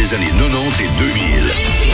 des années 90 et 2000.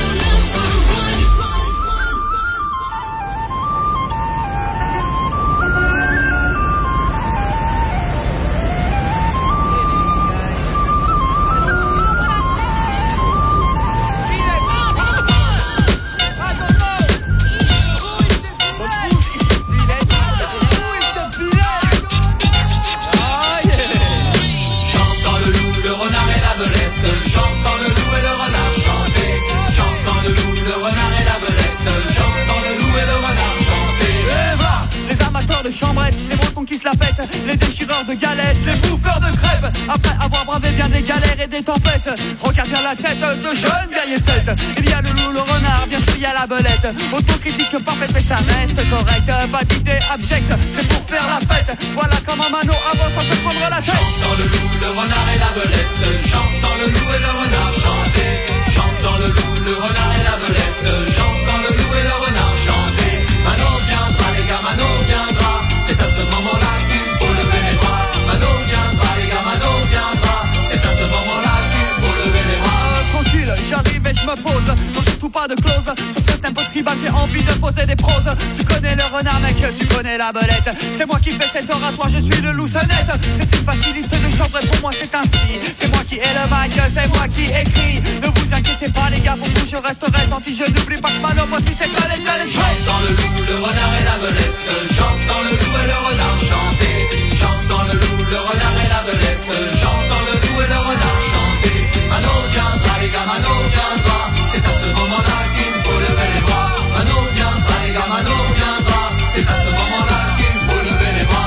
Les déchireurs de galettes, les bouffeurs de crêpes. Après avoir bravé bien des galères et des tempêtes, regarde bien la tête de jeunes guerriers celtes. Il y a le loup, le renard, bien sûr il y a la belette. Autocritique parfaite mais ça reste correct. Pas d'idée abjecte, c'est pour faire la fête. Voilà comment Mano avance sans se prendre la tête. Chantant le loup, le renard et la belette. Chantant le loup et le renard chanter. Chantant le loup, le renard et la belette. Chantant le loup et le renard chanter. Mano viendra les gars, Mano viendra. C'est à ce moment-là qu'il faut lever les bras. Mano viendra les gars, Mano viendra. C'est à ce moment-là qu'il faut lever les bras. Tranquille, j'arrive et je me pose. Non, surtout pas de clause. Sur ce tempo tribal, j'ai envie de poser des proses. Tu connais le renard, mec, tu connais la belette. C'est moi qui fais cet oratoire, je suis le loup sonnette. C'est une facilité de chanter, pour moi c'est ainsi. C'est moi qui ai le mic, c'est moi qui écris. Ne vous inquiétez pas les gars, pour vous je resterai gentil. Je n'oublie pas que Mano voici cette galette. J'entends le loup, le renard et la belette. J'entends le loup et le renard chanter. J'entends le loup, le renard et la belette. J'entends le loup et le renard chanter. Mano viendra les gars, Mano viendra. C'est à ce moment-là qu'il faut lever les bras. Mano viendra les gars, Mano viendra. C'est à ce moment-là qu'il faut lever les bras.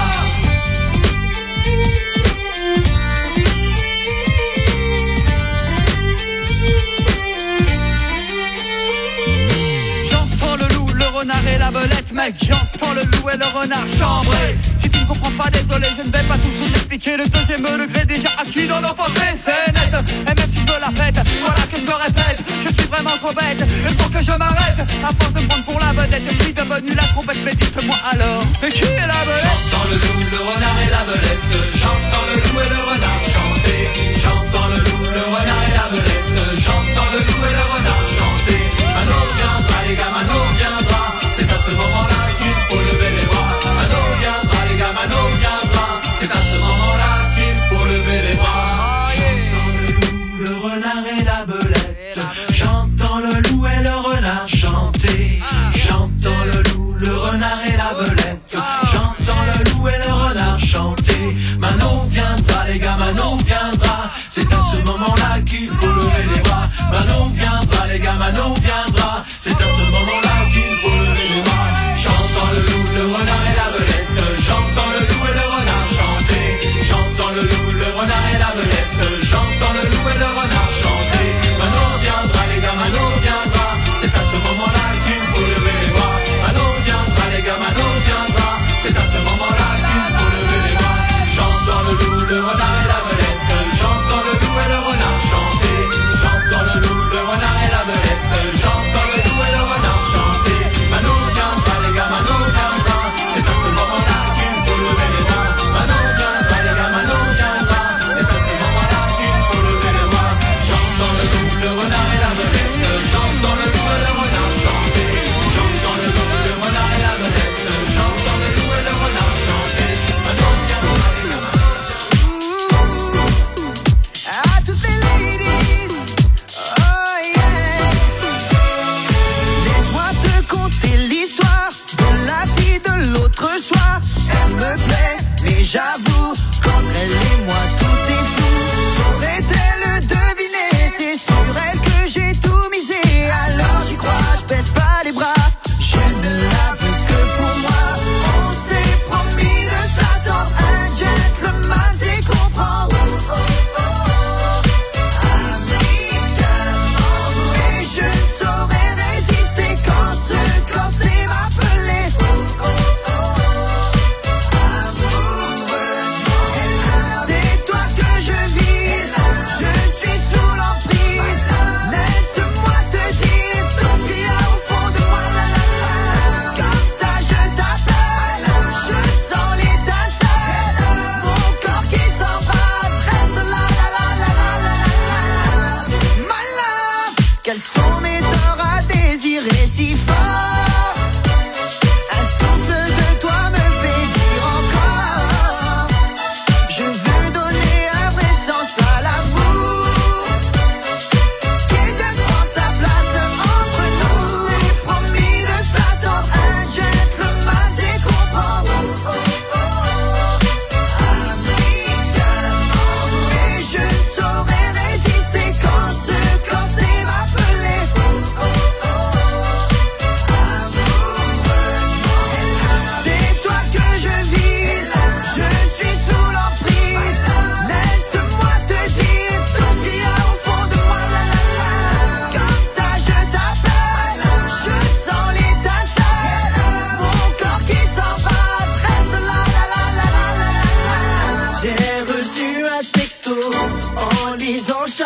J'entends le loup, le renard et la belette, mec. J'entends le loup et le renard chambrer. Si tu ne comprends pas, désolé, je ne vais pas tout de suite expliquer. Le deuxième degré déjà acquis dans nos pensées, c'est net. Et même si je me la pète, voilà que je me répète. Je suis vraiment trop bête, il faut que je m'arrête. À force de me prendre pour la vedette, je suis devenu la trompette. Mais dites-moi alors, mais qui est la belette? J'entends le loup, le renard et la belette. J'entends le loup et le renard chanter. J'entends le loup, le renard et la belette. J'entends le loup et le renard chanter. Mano viendra les gars, Mano viendra. C'est à ce moment-là qu'il faut lever les bras. Mano viendra les gars, Mano viendra. C'est à ce moment-là qu'il faut lever les bras. J'entends le loup, le renard et la belette. J'entends le loup et le renard chanter. J'entends le loup, le renard et la belette. J'entends le loup et le renard chanter.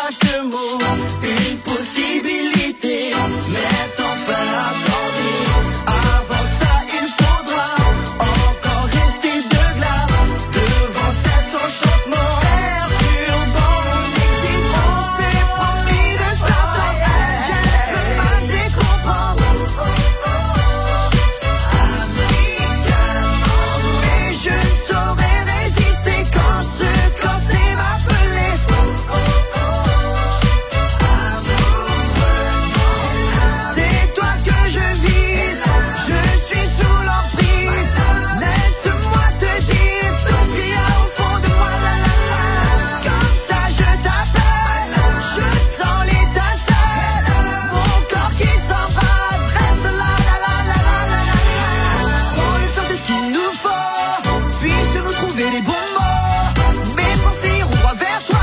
chaque mot une possibilité, mais enfin accordé. Avant ça, il faudra encore rester de glace devant cet enchantement perturbant mon existence. C'est promis de s'entendre, gentleman, c'est comprendre. Amicalement, et je ne saurais résister quand ce corset m'appelait. C'est toi que je vise, je suis sous l'emprise. Laisse-moi te dire tout ce qu'il y a au fond de moi, la la la. Comme ça je t'appelle, je sens l'étincelle. Mon corps qui s'embrase, reste là, la la la la la la. Prends le temps, c'est ce qu'il nous faut. Puisse-nous trouver les bons mots. Mes pensées iront droit vers toi.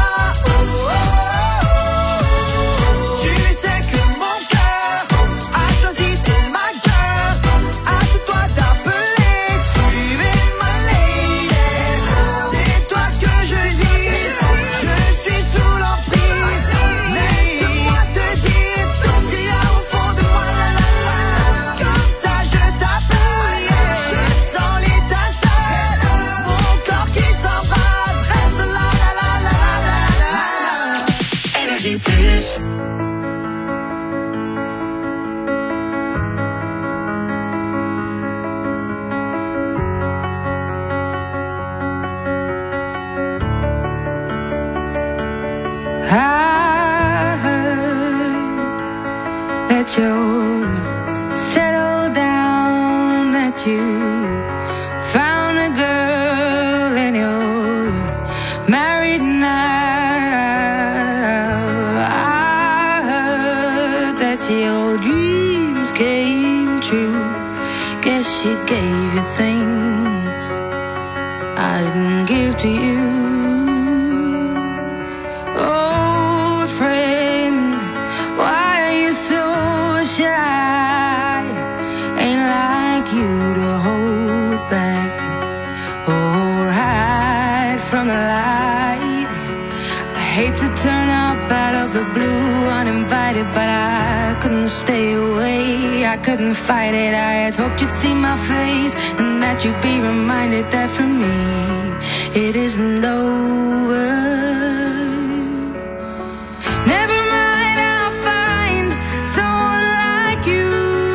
Tu sais que mon cœur a choisi tes ma girl. Hâte-toi d'appeler, tu es ma lady. C'est toi que je vise, je suis sous l'emprise. Laisse-moi te dire tout ce qu'il y a au fond de moi, la la la. Comme ça je t'appelle, je sens l'étincelle. Mon corps qui s'embrase, reste là, la la la la la. Énergie plus. I heard that you're settled down, that you found a girl and you're married now. I heard that your dreams came true. Guess she gave you things I didn't give to you. Old friend, why are you so shy? Ain't like you to hold back or hide from the light. I hate to turn up out of the blue uninvited, but I couldn't stay away. I couldn't fight it. I had hoped you'd see my face and that you'd be reminded that for me it isn't over. Never mind, I'll find someone like you.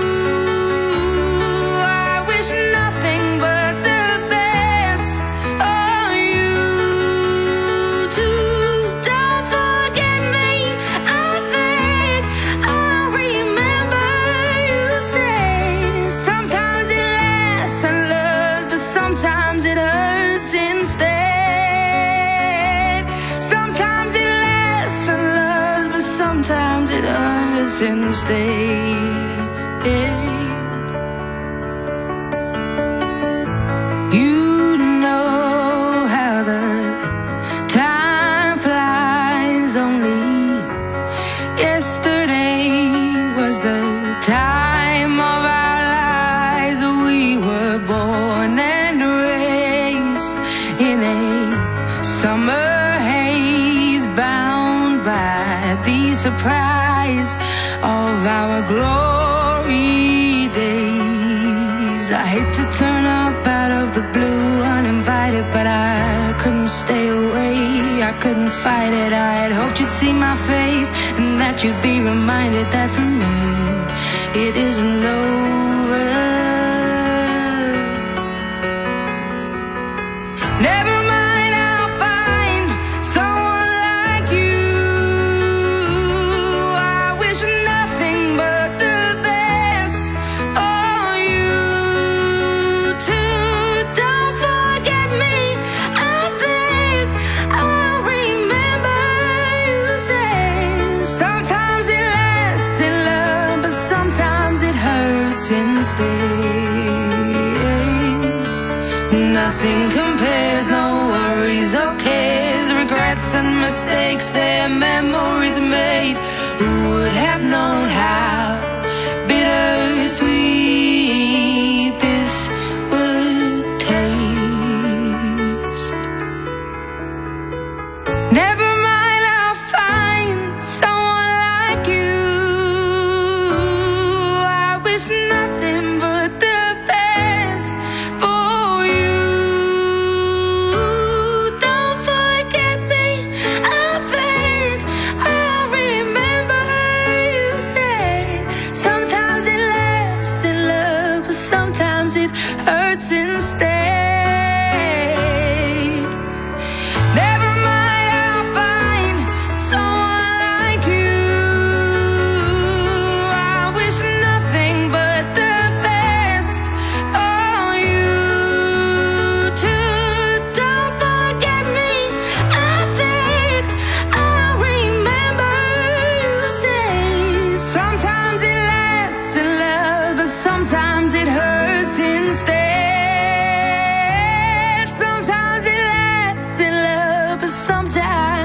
I wish nothing but the best for you too. Don't forget me, I beg. I'll remember you say sometimes it lasts and loves, but sometimes it hurts instead. Sometimes it lasts and loves, but sometimes it hurts instead. You know how the time flies. Only yesterday was the time of our lives. We were born and raised in a summer haze, bound by the surprise of our glory days. I hate to turn up out of the blue uninvited, but I couldn't stay away. I couldn't fight it. I had hoped you'd see my face and that you'd be reminded that for me it isn't over. Never mind, I'll find someone like you. I wish nothing but the best for you too. Don't forget me, I beg. I'll remember you say sometimes it lasts in love, but sometimes it hurts instead. Nothing compares, no worries or cares, regrets and mistakes, their memories made. Who would have known how bittersweet this would taste? Never mind, I'll find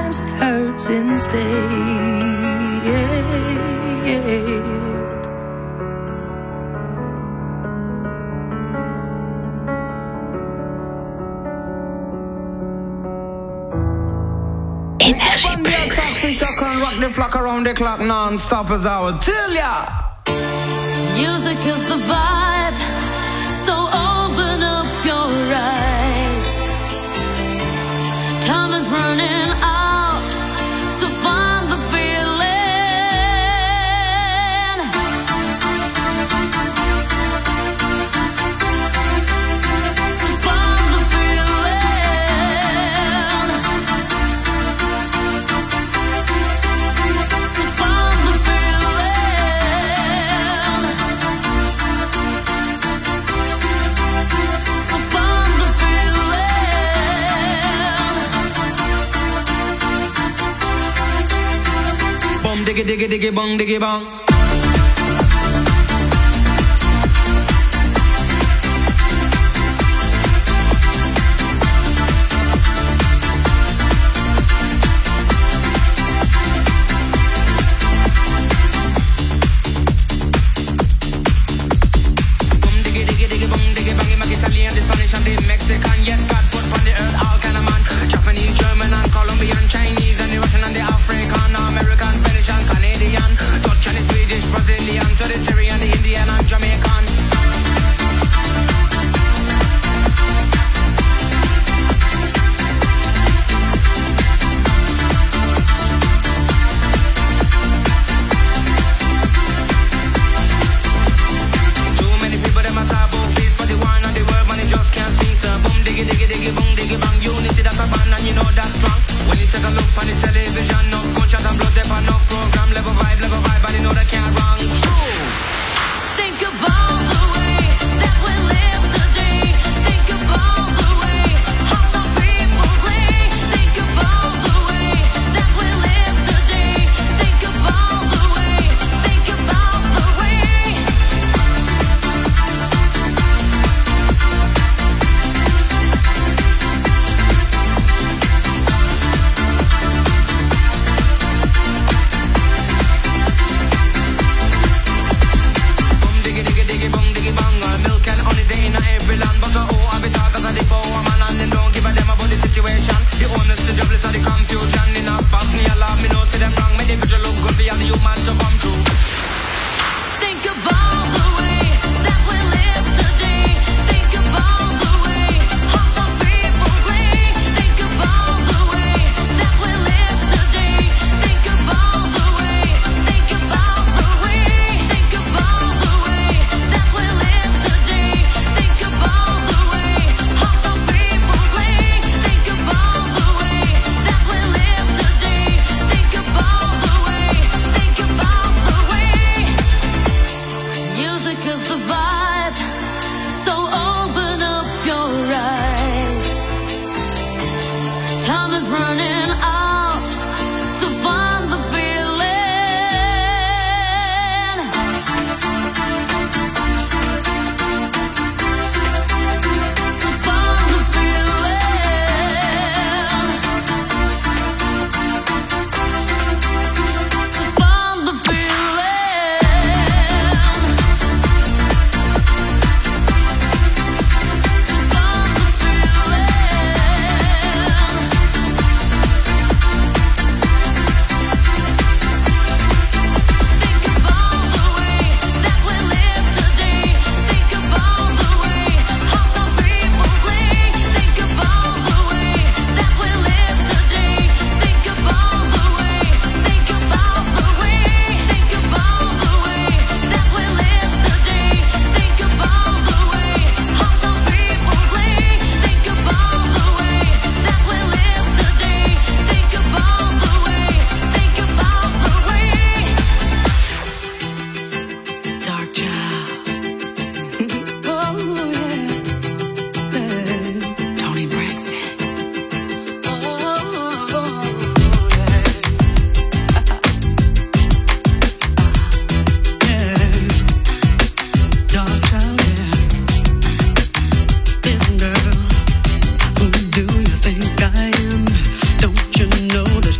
sometimes it hurts instead. Rock the flock around the clock non-stop as I would tell ya. Music is the vibe, so open up your eyes. Time is running out, so find the feeling. So find the feeling. So find the feeling. So find the feeling. Bum diggy diggy diggy bong diggy bong. Italian, the Spanish and the Mexican. Yes, God put on the earth all kind of man. Japanese, German and Colombian, Chinese and the Russian and the African, American, Spanish and Canadian, Dutch and the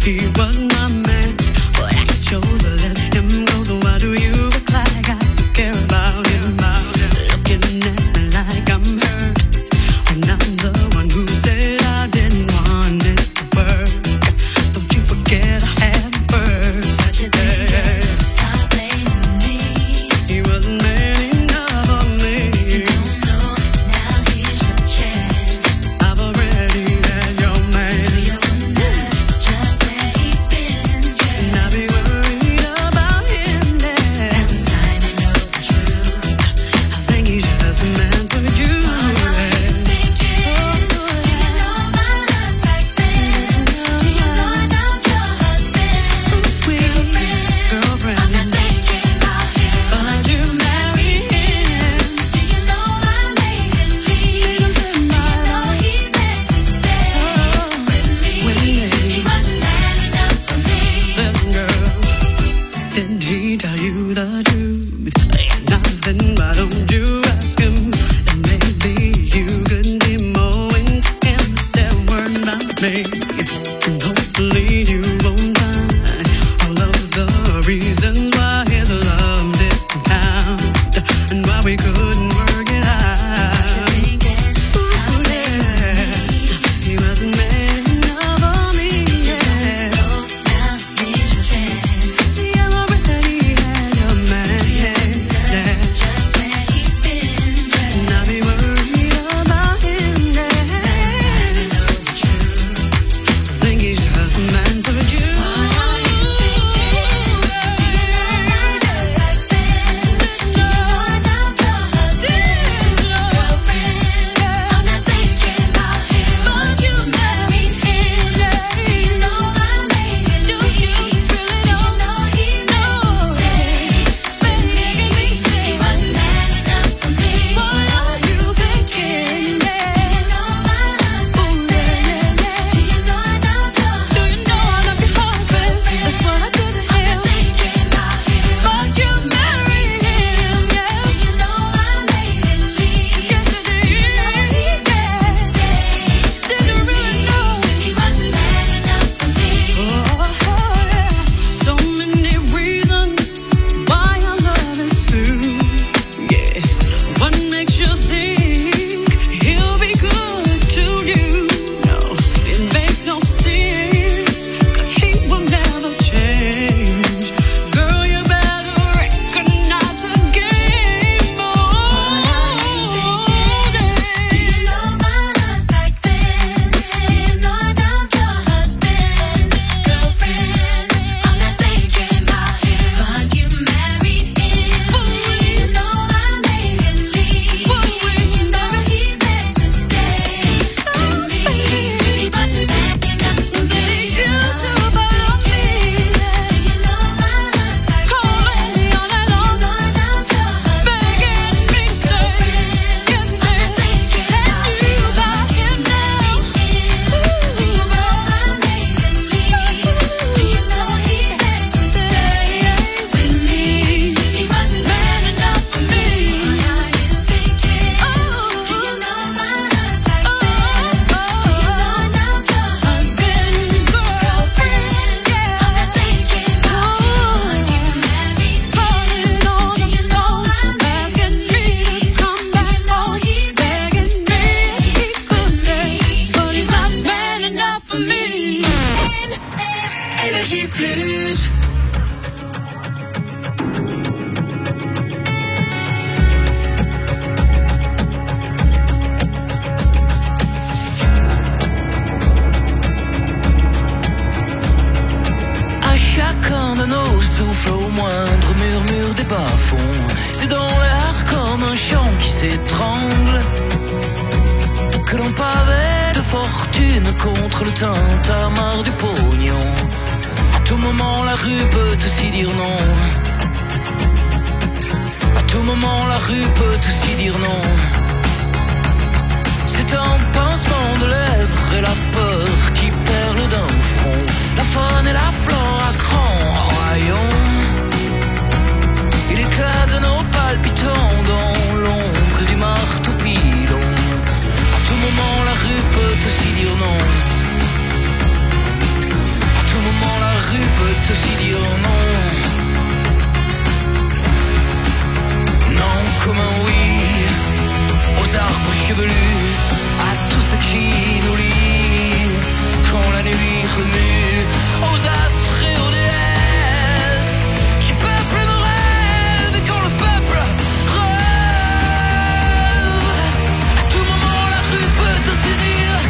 s'étrangle, que l'on pavait de fortune contre le tintamarre du pognon. À tout moment la rue peut aussi dire non. À tout moment la rue peut aussi dire non. C'est un pincement de lèvres et la peur qui perle d'un front. La faune et la flore à grand royaume. Il éclate de nos palpitants dans l'ombre du marteau pilon. À tout moment la rue peut aussi dire non. À tout moment peut aussi dire non. Non comme un oui aux arbres chevelus, à tout ce qui nous lie. Quand la nuit remue, aux astres et aux déesses qui peuplent nos rêves, et quand le peuple rêve, à tout moment la rue peut aussi dire.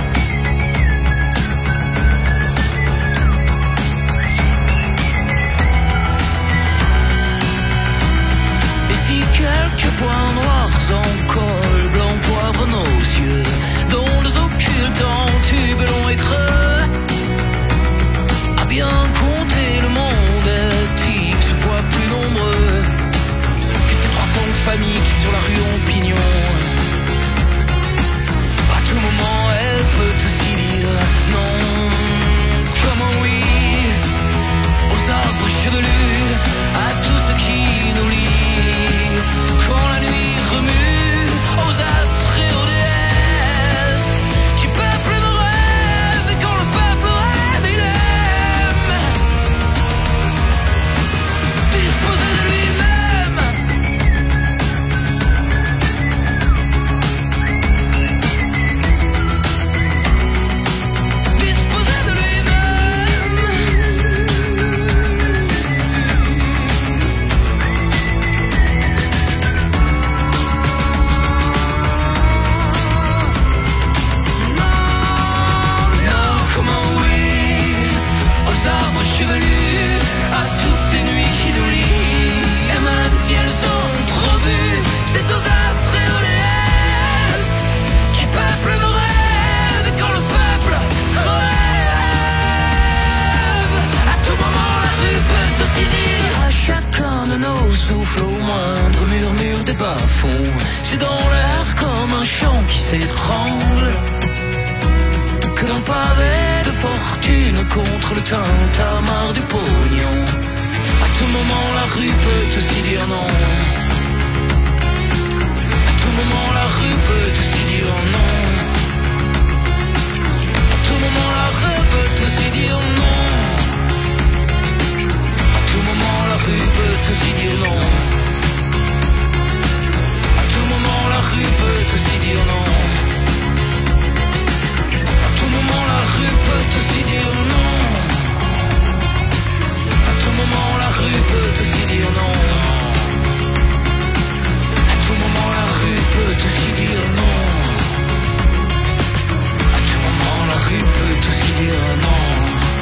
Et si quelques points noirs en col blanc poivre nos yeux, dont les occultes en tube long et creux, à bien compter le monde éthique se voit plus nombreux que ces 300 familles qui sur la rue ont pignon. À tout moment elle peut aussi dire non comme un oui aux arbres chevelus, à tout ce qui nous lie. Quand la nuit remue, aux astres et aux déesses qui peuplent nos rêves, et quand le peuple rêve, il aime disposer de lui-même. Disposer de lui-même. Non comme un oui aux arbres chevelus, à toutes ces nuits qui nous lient. Et même si elles ont trop bu, c'est aux astres et aux déesses qui peuplent nos rêves, et quand le peuple crève, à tout moment la rue peut aussi dire. À chacun de nos souffles, au moindre murmure des bas-fonds, c'est dans l'air comme un chant qui s'étrangle, que l'on pavé de fortune contre le tintamarre du pognon. À tout moment la rue peut aussi dire non. À tout moment la rue peut aussi dire non. À tout moment la rue peut aussi dire non. À tout moment la rue peut aussi dire non. À tout moment la rue peut aussi dire non. À tout moment la rue peut aussi dire non. À tout moment la rue peut aussi dire non. À tout moment la rue peut aussi dire non. À tout moment la rue peut aussi dire non.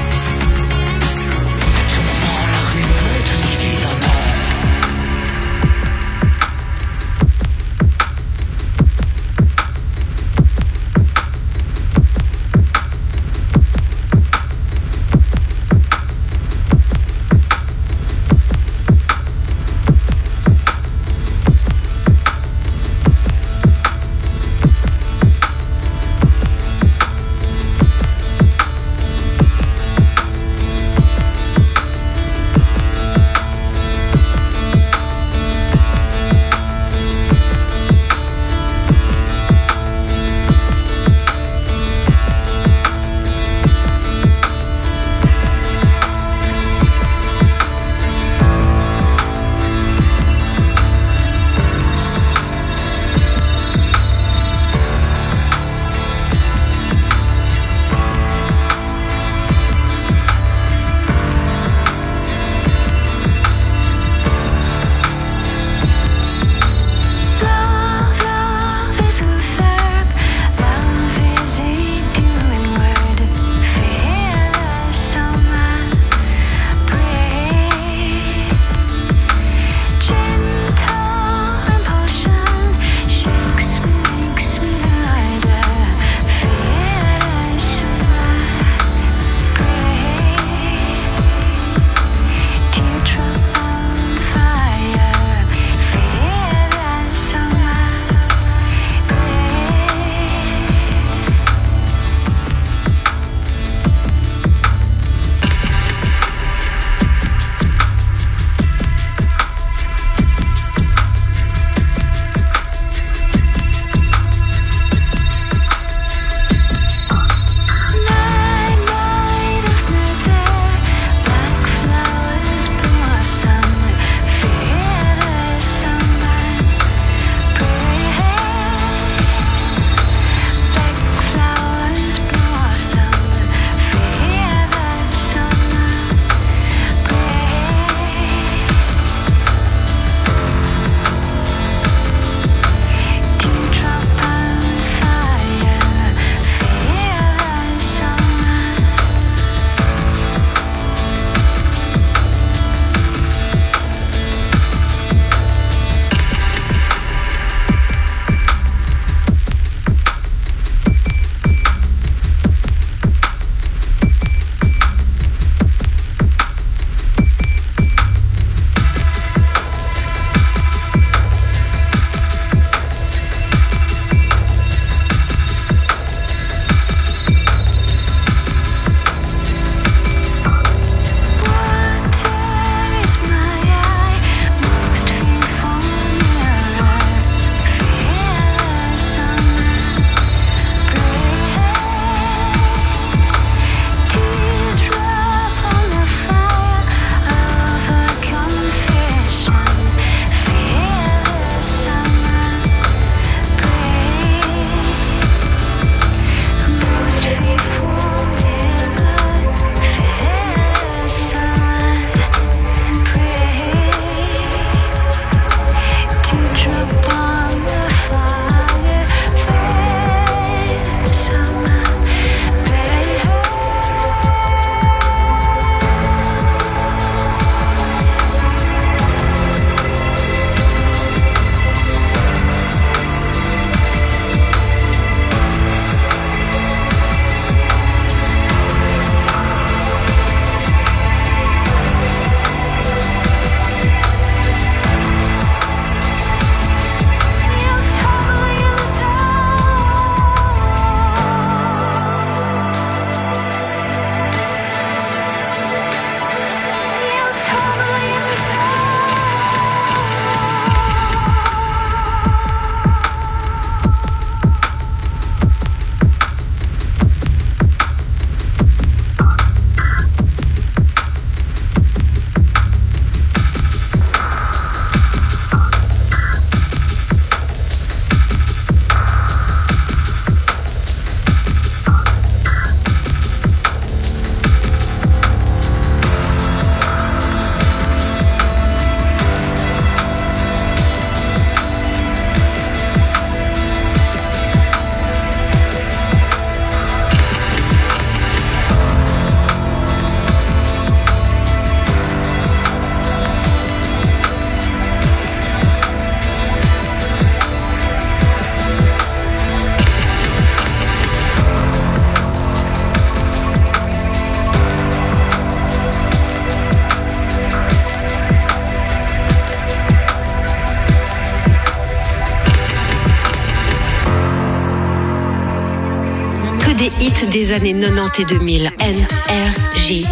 hits des années 90 et 2000. NRJ+.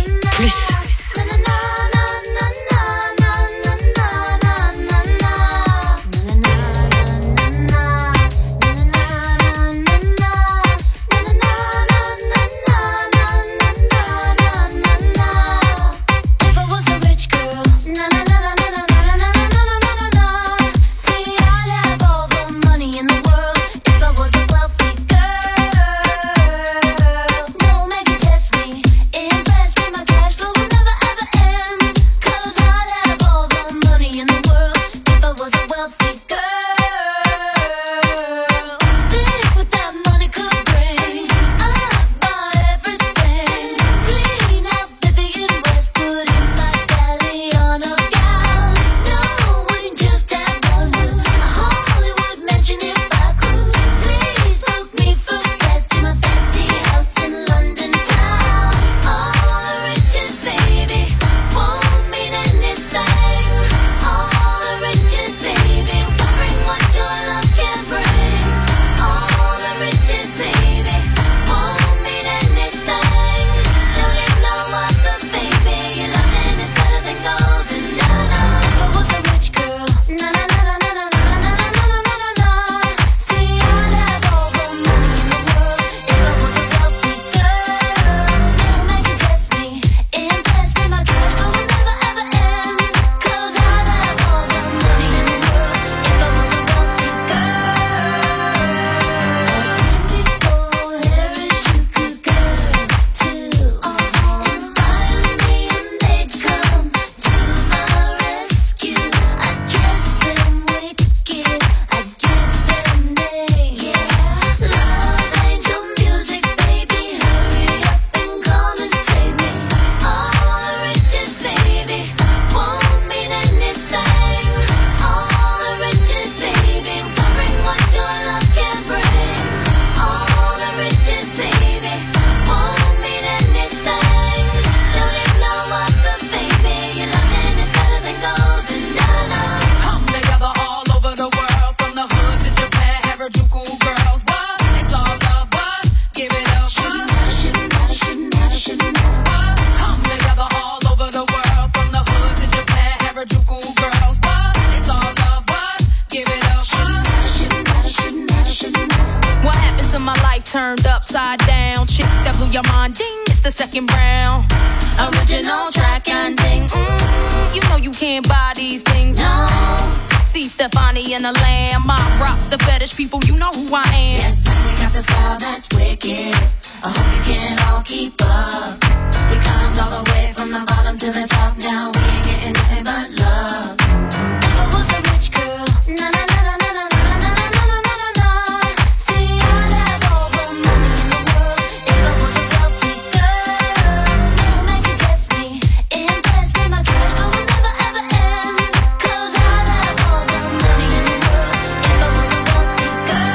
Turned upside down, chicks that blew your mind, ding, it's the second round. Original track and ding, you know you can't buy these things, no. See Stefani and the Lamb, I rock the fetish people, you know who I am. Yes, we got the style that's wicked, I hope you can all keep up. We climbed all the way from the bottom to the top, now we ain't getting nothing but love. If I was a rich girl, na na na na na na na na na na na na. See, I'd have all the money in the world. If I was a wealthy girl, no man can test me, impress me, my cash flow will never ever end. 'Cause I'd have all the money in the world. If I was a wealthy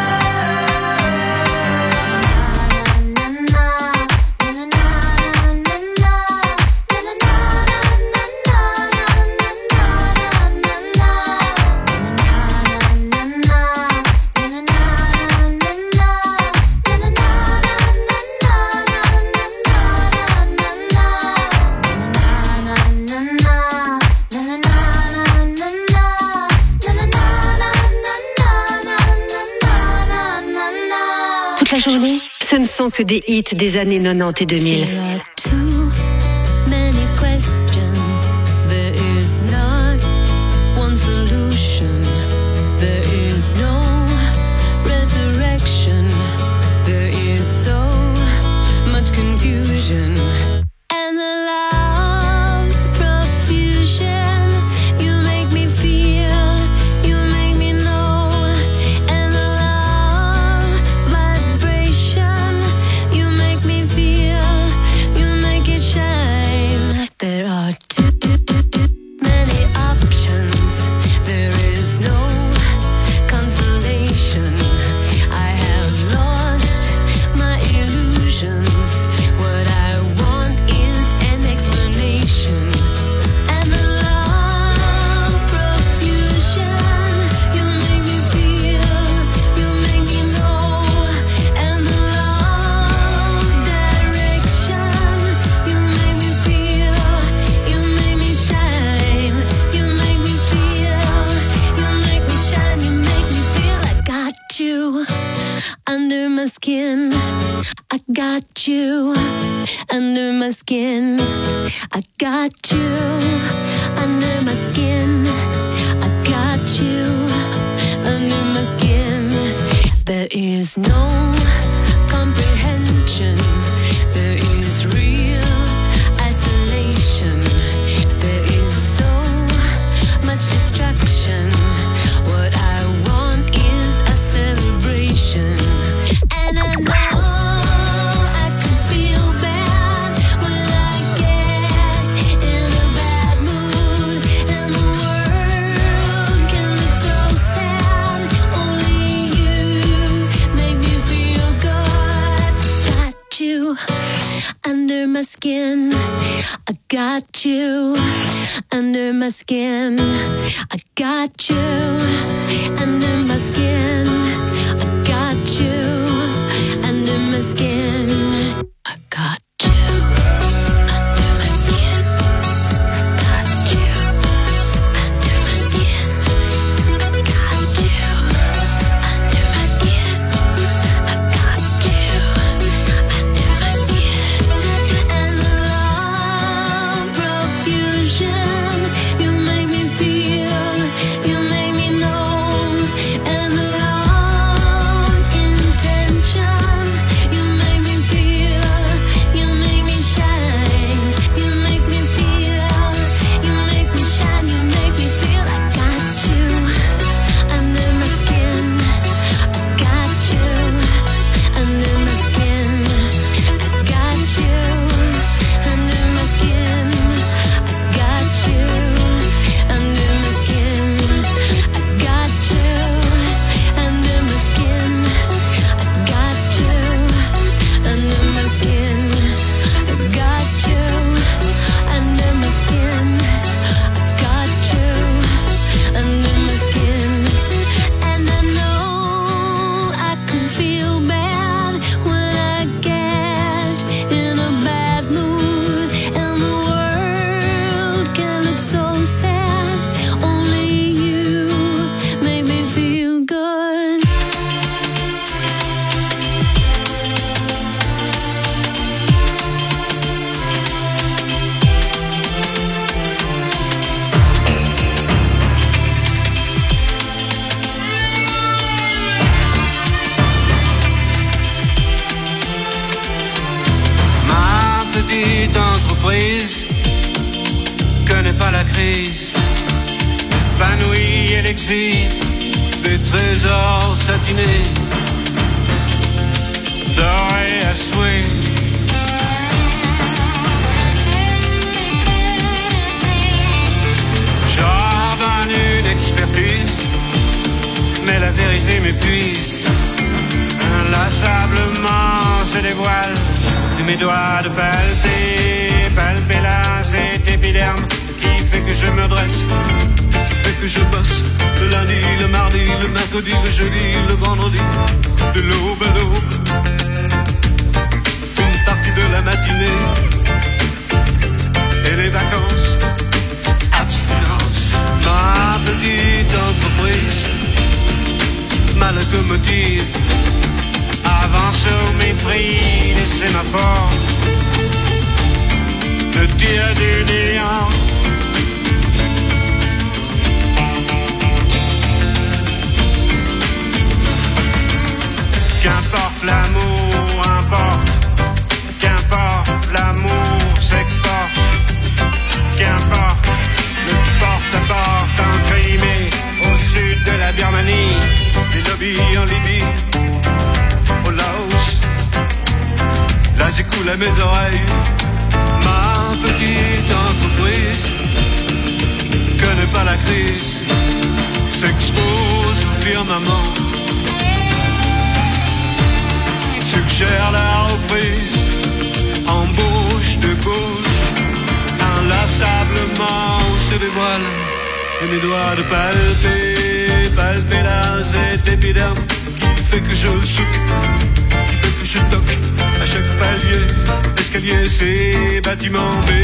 girl. Na na na na na na na na na na Toute la journée, ce ne sont que des hits des années 90 et 2000. There are too many questions. There is not one solution. There is no resurrection. There is so much confusion. And the love profusion. You make me feel, you make me know. And the love vibration. You make me feel, you make got you under my skin. I got you under my skin. I got you under my skin. There is no comprehension. There is real isolation. There is so much distraction. What I want is a celebration. And I know I can feel bad when I get in a bad mood. And the world can look so sad. Only you make me feel good. Got you under my skin. I got you under my skin. I got you under my skin. I got you under my skin. I got you under my skin. Got you under my skin. I got you under my skin. I got you under my skin. And the love profusion you make me feel, you make me know. And the wrong intention you make me feel, you make me shine. You make me feel, you make me shine. You make me feel I got you under my skin. I got you under my skin. I got you under my skin. I got you under my skin. I got you under my skin. I got you under my skin. I got you under my skin. I got you under my skin. And I know I can feel bad when I get in a bad mood. And the world can look so sad. Only you make me feel good. Ma petite entreprise connaît pas la crise. Épanouie et l'exil des trésors satinés, dorés à souhait. J'ordonne une expertise, mais la vérité m'épuise. Inlassablement se dévoile de mes doigts de palper, palper là cet épiderme qui fait que je me dresse, qui fait que je bosse le lundi, le mardi, le mercredi, le jeudi, le vendredi, de l'aube à l'aube, une partie de la matinée et les vacances, abstinence. Ma petite entreprise, ma locomotive avance au mépris des sémaphores, me tire du néant. Qu'importe l'amour, importe. Qu'importe l'amour s'exporte. Qu'importe le porte-à-porte en Crimée, au sud de la Birmanie, les lobbies en Libye, au Laos. Là j'écoule à mes oreilles. Ma petite entreprise connaît pas la crise, s'expose au firmament, suggère la reprise, embauche de gauche, inlassablement se dévoile, et mes doigts de palper, palper là cet épiderme qui fait que je souque, qui fait que je toque à chaque palier, escalier, c'est bâtiment B.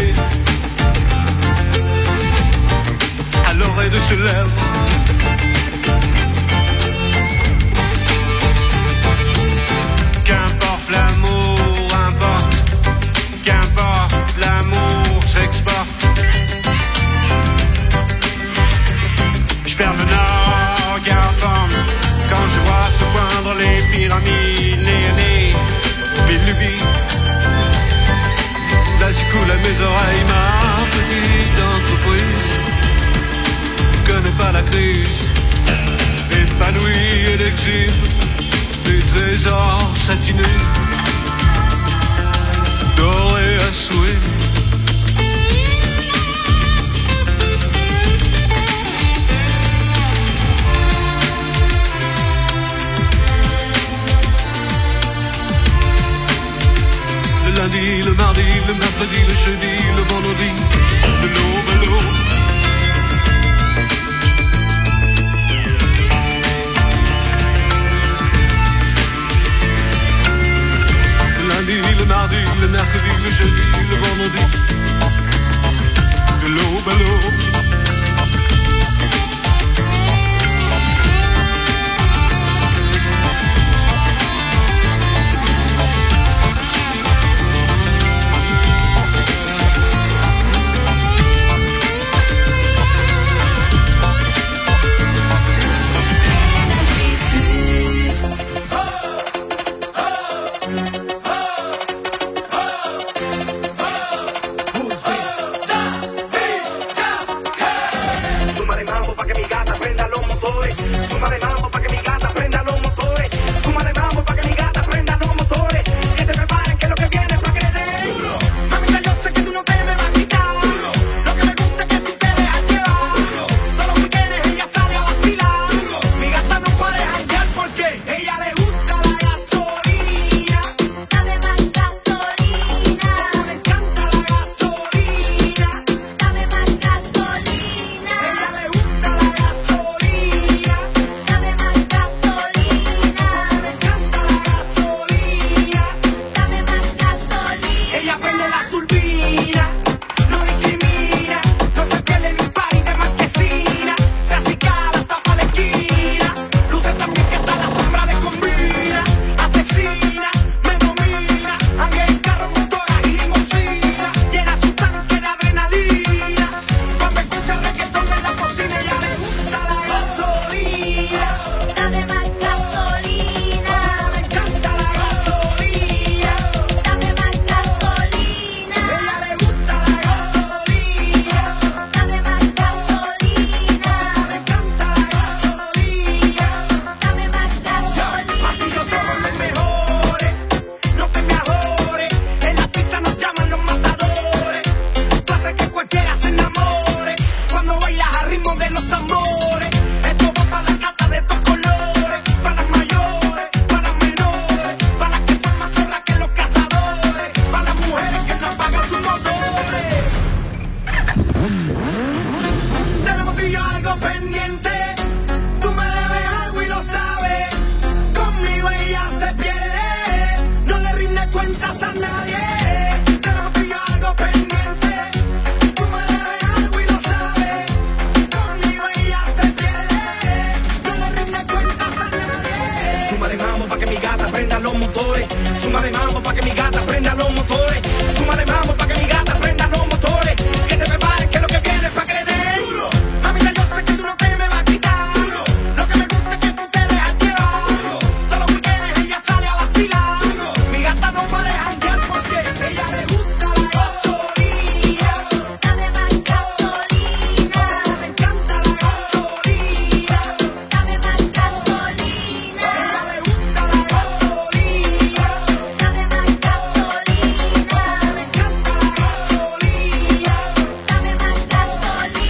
À l'oreille de ce lèvre, qu'importe l'amour, los tambores. Esto va para la cata de estos colores, para las mayores, para las menores, para las que son más zorras que los cazadores, para las mujeres que no apagan sus motores. Tenemos tú y yo algo pendiente. Tú me debes algo y lo sabes. Conmigo ella se pierde, no le rinde cuentas a nadie. Tenemos tú y yo algo pendiente. Tú me debes algo y lo sabes. Conmigo ella se pierde, no le rinde cuentas a nadie. Suma de mambo pa' que mi gata prenda los motores. Suma de mambo pa' que mi gata prenda los motores. Suma de mambo pa' que mi gata prenda los motores. Que se preparen que lo que viene es pa' que le den duro. Mamita, yo sé que tú no te me vas a quitar duro. Lo que me gusta es que tú te dejas llevar duro. Todos los weekends ella sale a vacilar duro. Mi gata no para de janguear porque ella le gusta la gasolina. Dame más gasolina. Me encanta la gasolina. Dame más gasolina. Ella le gusta la gasolina. Dame más gasolina. Me encanta la gasolina. Dame más gasolina.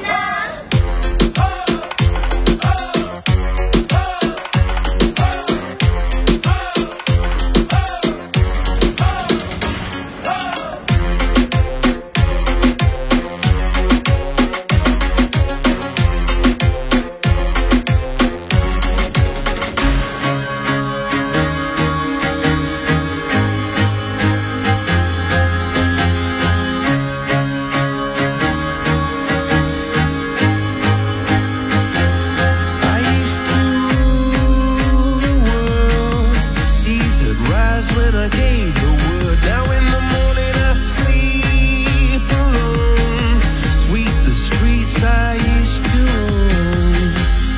I used to rule the world. Seas would rise when I gave the word. Now in the morning I sleep alone. Sweep the streets I used to own.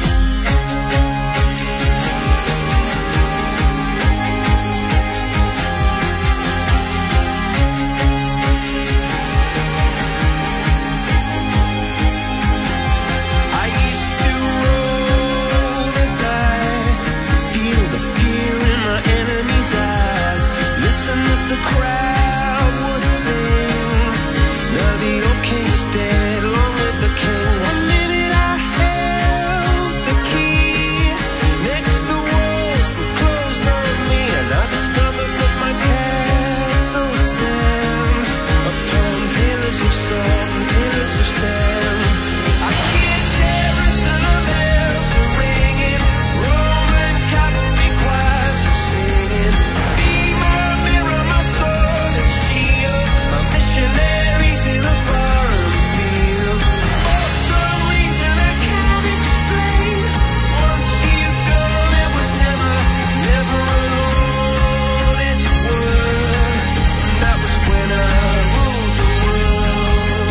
I used to roll the dice, feel the fear in my enemy's eyes. Listen as the crowd would sing. Now the old king is dead, long live the king. One minute I held the key, next the walls were closed on me, and I discovered that my castle stand upon pillars of salt and pillars of sand. I hear Jerusalem bells are ringing, Roman cavalry choirs are singing. Be my mirror, my sword and shield, my missionaries in a foreign field. For some reason I can't explain, once you've gone it was never, never an honest word. That was when I ruled the world.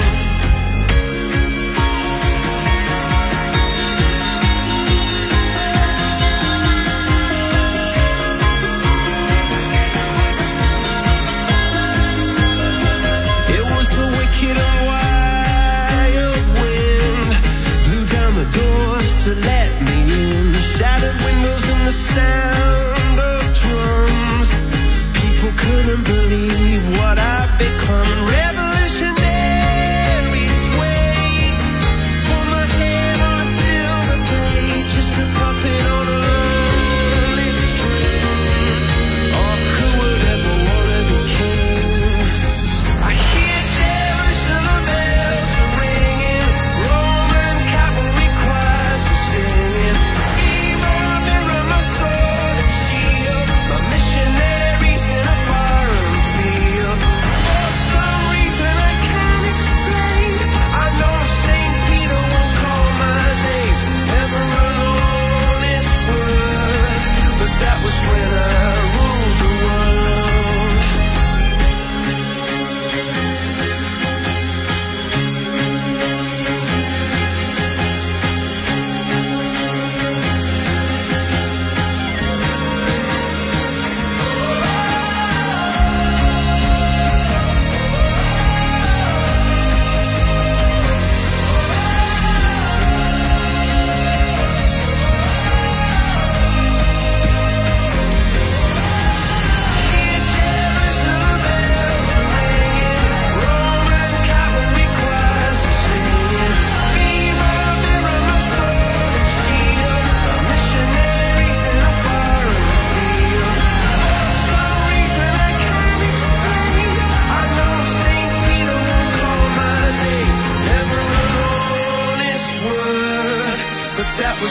It was a wicked and wild wind, blew down the doors to let me in, shattered windows and the sound of drums. People couldn't believe what I'd become. Revolutionaries wait for my head on a silver plate, just a puppet on a lonely string. Oh, who would ever wanna be king? I hear Jerusalem bells are ringing, Roman cavalry choirs are singing. Be my mirror, my sword and shield, my missionaries in a foreign field. For some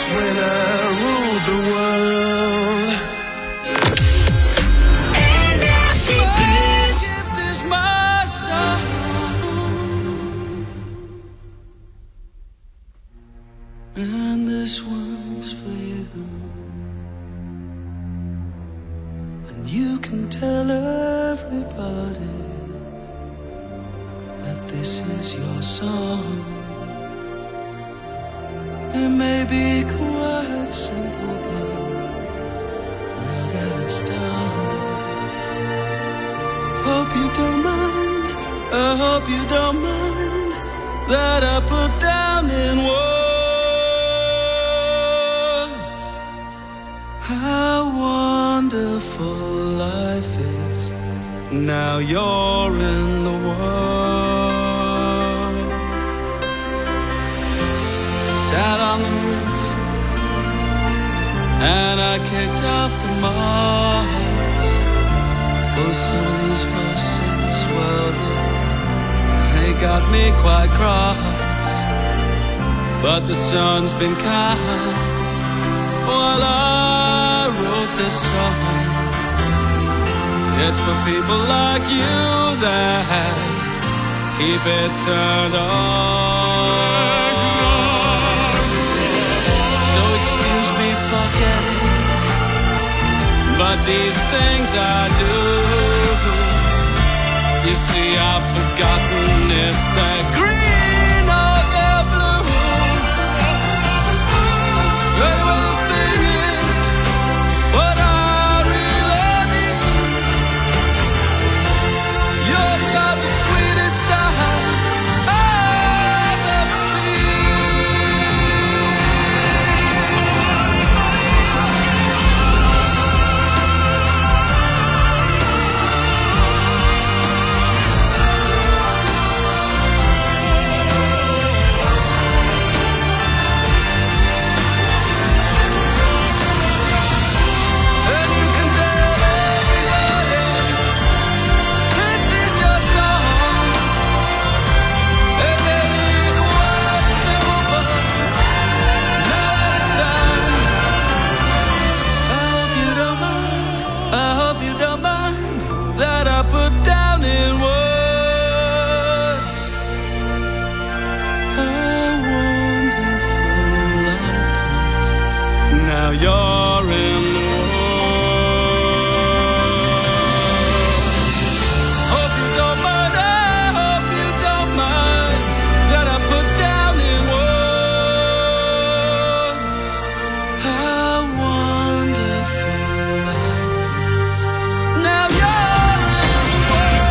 when I ruled the world. Énergie Plus. Gift is my song. And this one's for you. And you can tell everybody that this is your song. It may be quite simple, but now that it's done, hope you don't mind, I hope you don't mind that I put down in words how wonderful life is. Now you're in the world. Sat on the roof and I kicked off the moss. Well, some of these verses, well, they got me quite cross. But the sun's been kind while I wrote this song. It's for people like you that keep it turned on. So excuse me for getting, but these things I do, you see I've forgotten if they're green or they're blue. Anyway, the thing is, what I really need, yours got the sweetest eyes I've ever you're in the world. Hope you don't mind, I hope you don't mind that I put down in words how wonderful life is. Now you're in the world.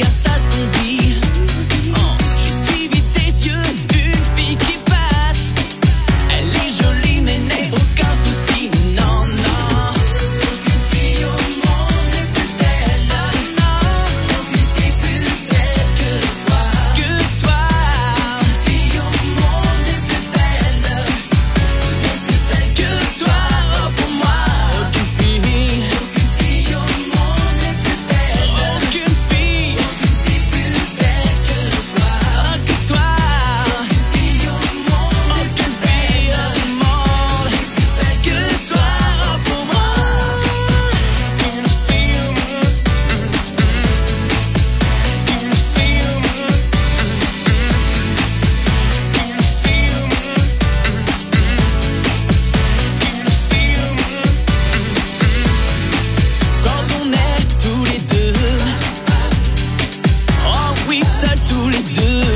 regarde ça s'envie. J'ai suivi tes yeux, une fille qui passe. Elle est jolie mais n'est aucun souci. Non, non. Aucune fille au monde n'est plus belle. Non, non. Aucune fille plus belle que toi. Que toi. Aucune fille au monde n'est plus belle. Que toi. Oh, pour moi. Aucune fille. Aucune fille au monde n'est plus belle. Aucune fille. Aucune fille plus belle que toi. Oh, que toi. Aucune fille au monde. Aucune fille au monde n'est plus belle que toi. Oh, pour moi. Quand on est tous les deux, oh oui, seuls tous les deux.